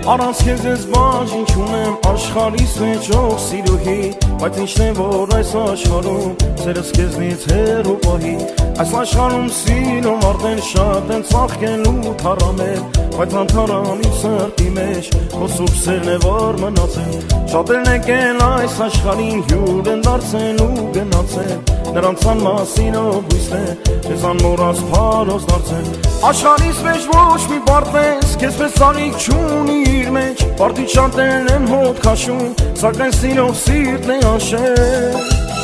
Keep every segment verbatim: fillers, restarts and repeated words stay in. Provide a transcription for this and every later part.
Առանց քեզ ես բաժին չունեմ աշխարհիս մեջ ով սիրուհի, բայց ինչն է որ այս աշխարհում սերս քեզնից հեռու պահի։ Այս աշխարհում սիրով արդեն շատ են ծաղկելու թառամել, բայց անթառան իմ սրտի մեջ քո սուրբ սերն է որ մնացել։ Շատերն եկել այս աշխարհին հյուր են դարձել ու գնացել, նրանց անմասին ով հույսն է քեզ անմոռաց փարոս դարձել։ Աշխարհիս մեջ ոչ մի բարդ քեզ պես ծանիք չունի իր մեջ, բարդի շատերն են հոտ քաշում, սակայն սիրով սիրտն է անշել։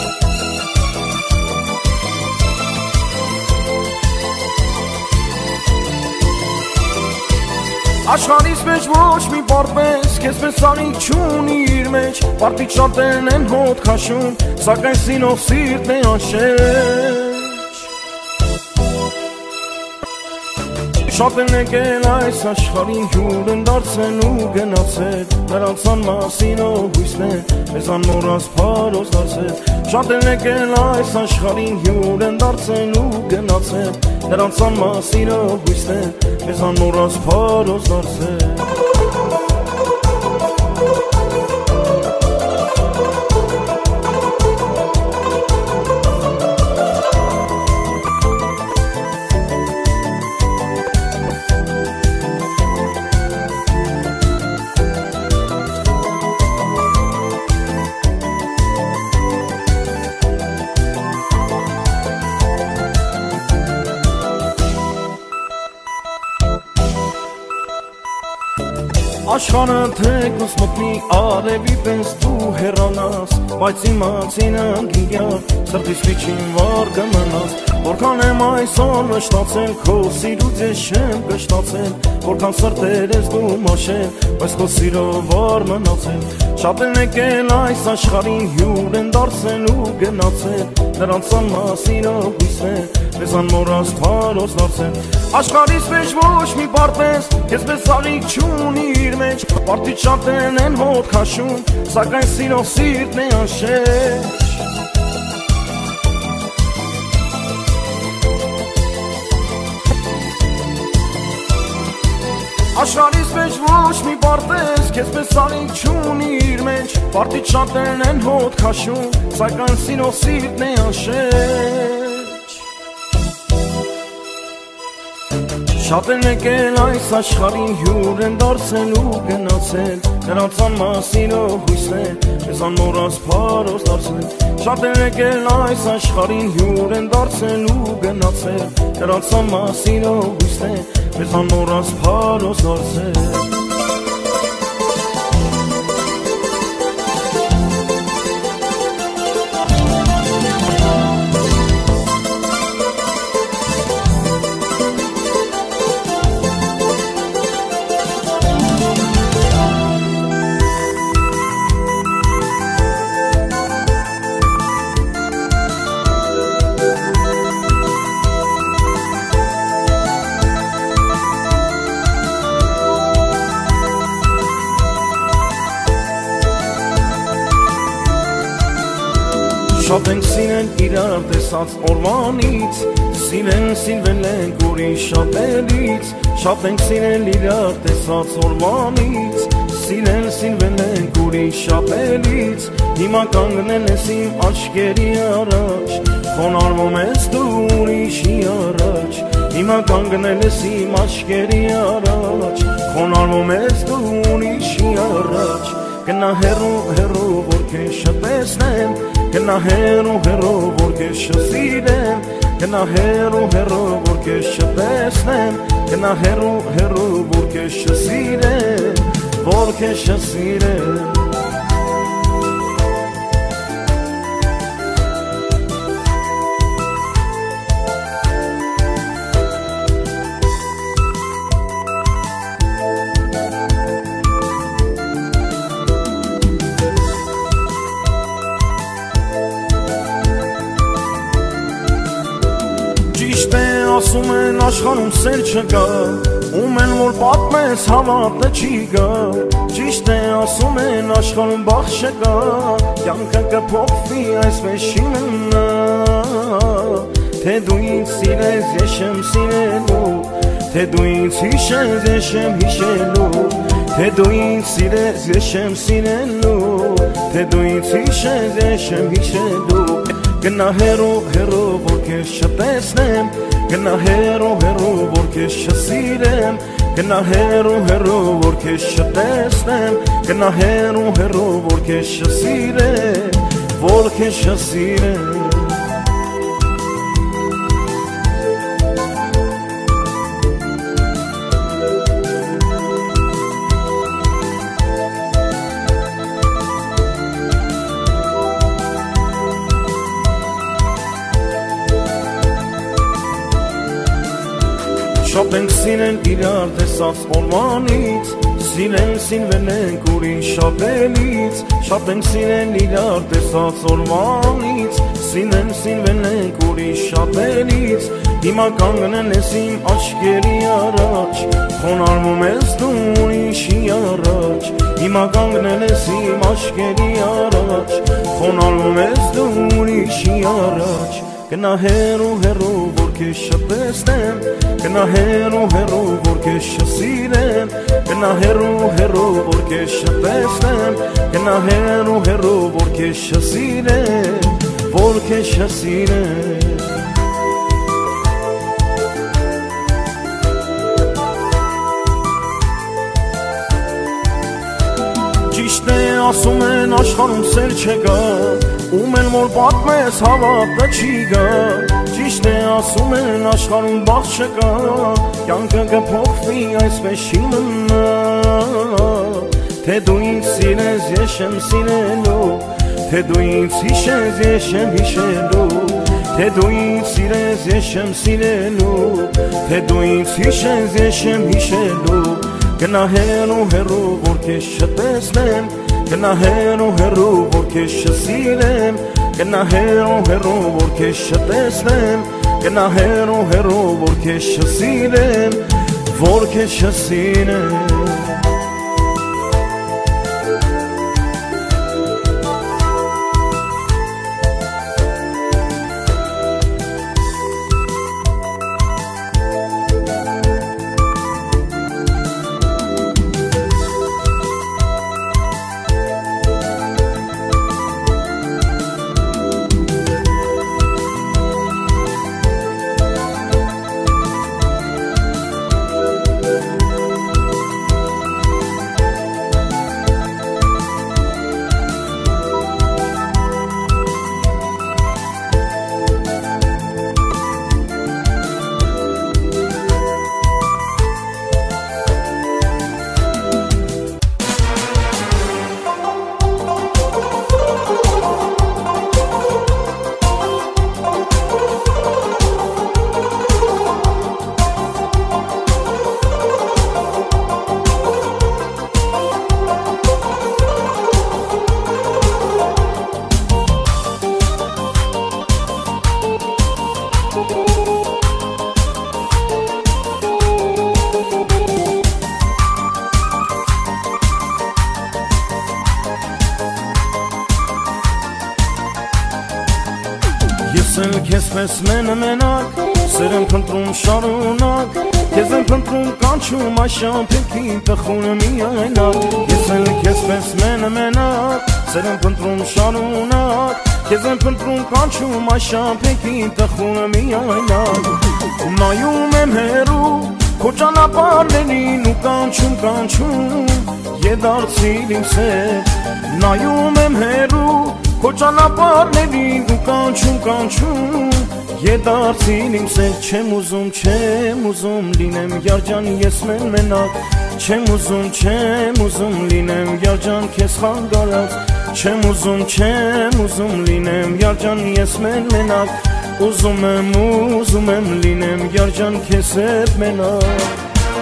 Աշխարհիս մեջ ոչ մի բարդ քեզ պես ծանիք չունի իր մեջ, բարդի շատերն են հոտ քաշում, սակայն սիրով սիրտն է անշել։ Շատերն եկել այս աշխարհին հյուր են դարձել ու գնացել, նրանց անմասին ով հույսն է քեզ անմոռաց փարոս դարձել։ Շատերն եկել այս աշխարհին հյուր են դարձել ու գնացել, նրանց անմասին ով հույսն է քեզ անմոռաց փարոս դարձել։ Աշխարհը թեկուզ մտնի արևի պես դու հեռանաս, բայց իմացին անգինյալ սրտիս միջին վար կմնաս։ Որքան եմ այսօր վշտացել, քո սիրուց ես չեմ կշտացել, որքան սրտեր ես դու մաշել, բայց քո սիրով վար մնացել։ Շատերն եկել այս աշխարհին հյուր են դարձել ու գնացել, նրանց անմասին ով հույսն է քեզ անմոռաց փարոս դարձել։ Աշխարհիս մեջ ոչ մի բարդ քեզ պես ծանիք չունի իր մեջ, բարդի շատերն են հոտ քաշում, սակայն սիրով սիրտն է անշել։ Աշխարհիս մեջ ոչ մի բարդ քեզ պես ծանիք չունի իր մեջ, բարդի շատերն են հոտ քաշում, սակայն սիրով սիրտն է անշել։ Շատերն եկել այս աշխարհին հյուր են դարձել ու գնացել, նրանց անմասին ով հույսն է քեզ անմոռաց փարոս դարձել։ Շատերն եկել այս աշխարհին հյուր են դարձել ու գնացել, նրանց անմասին ով հույսն է քեզ անմոռաց փարոս դարձել։ Շատ ենք սիրել իրար տեսած օրվանից, սիրել սիրվել ենք ուրիշ շատերից։ Շատ ենք սիրել իրար տեսած օրվանից, սիրել սիրվել ենք ուրիշ շատերից։ Հիմա կանգնել ես իմ աչքերի առաջ, խոնարհվում ես դու ուրիշի առաջ։ Հիմա կանգնել ես իմ աչքերի առաջ, խոնարհվում ես դու ուրիշի առաջ։ Գնա հեռու հեռու որ քեզ չտեսնեմ, գնա հեռու հեռու որ քեզ չսիրեմ, գնա հեռու հեռու որ քեզ չտեսնեմ, գնա հեռու հեռու որ քեզ չսիրեմ, որ քեզ չսիրեմ։ Ասում են աշխարհում սեր չկա, ում են որ պատմես հավատը չի գա։ Ճիշտ է ասում են աշխարհում բախ չկա, կյանքը կփոխվի այսպես չի մնա։ Թե դու ինձ սիրես ես չեմ սիրելու, թե դու ինձ հիշես ես չեմ հիշելու, Թե դու ինձ սիրես, ես չեմ սիրելու, թե դու ինձ հիշես, ես չեմ հիշելու։ Գնա հեռու, հեռու, որ քեզ չտեսնեմ, գնա հեռու, հեռու, որ քեզ չսիրեմ, գնա հեռու, հեռու, որ քեզ չտեսնեմ, գնա հեռու, հեռու, որ քեզ չսիրեմ, որ քեզ չսիրեմ։ Շատ ենք սիրել իրար տեսած օրվանից, սիրել սիրվել ենք ուրիշ շատերից, շատ ենք սիրել իրար տեսած օրվանից, սիրել սիրվել ենք ուրիշ շատերից, հիմա կանգնել ես իմ աչքերի առաջ, խոնարհվում ես դու ուրիշի առաջ, հիմա կանգնել ես իմ աչքերի առաջ, խոնարհվում ես դու ուրիշի առաջ։ Գնա հեռու, հեռու, որ քեզ չտեսնեմ, գնա հեռու, հեռու, որ քեզ չսիրեմ, գնա հեռու, հեռու, որ քեզ չտեսնեմ, գնա հեռու, հեռու, որ քեզ չսիրեմ, որ քեզ չսիրեմ։ Ճիշտ է ասում են աշխարհում սեր չկա, ում են որ պատմես հավատը չի գա, ճիշտ է ասում են աշխարհում բախտ չկա, կյանքը կփոխվի այսպես չի մնա, թե դու ինձ սիրես ես չեմ սիրելու, թե դու ինձ հիշես ես չեմ հիշելու, թե դու ինձ սիրես ես չեմ սիրելու, թե դու ինձ հիշես ես չեմ հիշելու։ Գնա հեռու, հեռու, որ քեզ չտեսնեմ, գնա հեռու, հեռու, որ քեզ չսիրեմ, գնա հեռու, հեռու, որ քեզ չտեսնեմ, գնա հեռու, հեռու, որ քեզ չսիրեմ, որ քեզ չսիրեմ։ Ես էլ քեզ պես մենը մենակ, սեր եմ փնտրում շարունակ, քեզ եմ փնտրում կանչում այս շամփեքին տխուրը միայնակ, ես էլ քեզ պես մենը մենակ, սեր եմ փնտրում շարունակ, քեզ եմ փնտրում կանչում այս շամփեքին տխուրը միայնակ, նայում եմ հեռու, քո ճանապարհներին ու կանչում կանչում, եդարձիր իմ սեր, նայում եմ հեռու, քո ճանապարհներին ու կանչում կանչում, եդարձին իմ սեր, չեմ ուզում, չեմ ուզում լինեմ յարջան ես մեն մենակ, չեմ ուզում, չեմ ուզում լինեմ յարջան քեզ խանգարած, չեմ ուզում, չեմ ուզում լինեմ յարջան ես մեն մենակ, ուզում եմ, ուզում եմ լինեմ յարջան քեզ հետ մենակ։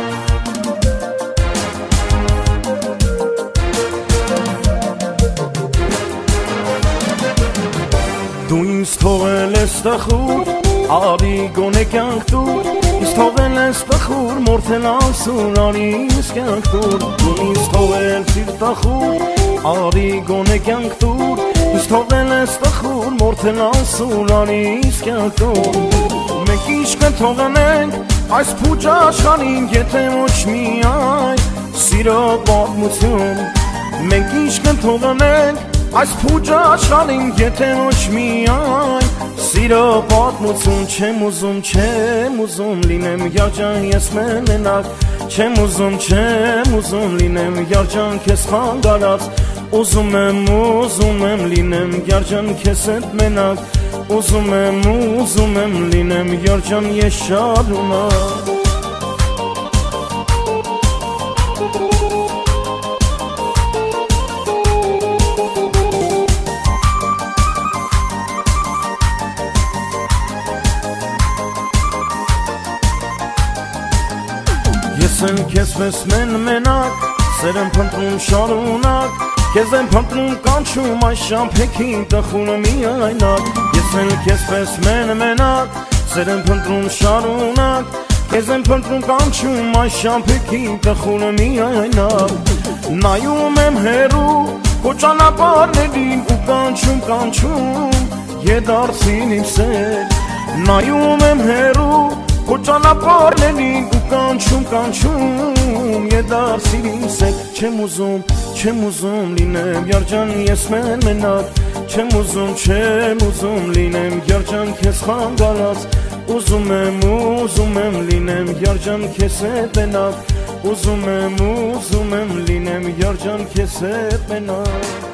Դու ինձ թողել ես տխուր, արի գոնե կյանք դուր, ինձ թողել ես տխուր, մորթել անսուր, արի ինձ կյանք դուր, դու ինձ թողել սիր տխուր, արի գոնե կյանք դուր, ինձ թողել ես տխուր, մորթել անսուր, արի ինձ կյանք դուր, մենք ինչ կթողնենք այս փուչ աշխարհին, եթե ոչ միայն սիրո պատմություն Մենք ինչ կընդունենք այս փուջը աշխարհին եթե ոչ միայն Սիրո պատմություն չեմ ուզում, չեմ ուզում լինեմ երջան ես մենակ Չեմ ուզում, չեմ ուզում լինեմ երջան քեզ խանգարած Ուզում եմ, ուզում եմ լինեմ երջան քեզ հետ մենակ Ուզում եմ, ուզում եմ լինեմ երջան ես շարունակ Ես եմ քեզ պես մեն մենակ, սեր եմ փնտրում շարունակ Քեզ եմ փնտրում կանչում այս շամփեքին տխուրը միայնակ Ես եմ քեզ պես մեն մենակ, սեր եմ փնտրում շարունակ Քեզ եմ փնտրում կանչում այս շամփեքին տխուրը միայնակ Նայում եմ հեռու, քո ճանապարհներին ու կանչում կանչում Եդարձին իմ սեր Նայում եմ հեռու Քո ճանապարհներին ու կանչում կանչում Եդարձին իմ սեր Չեմ ուզում, չեմ ուզում լինեմ երջան ես մենակ Չեմ ուզում, չեմ ուզում լինեմ երջան քեզ խանգարած Ուզում եմ, ուզում եմ լինեմ երջան քեզ հետ մենակ Ուզում եմ, ուզում եմ լինեմ երջան քեզ հետ մենակ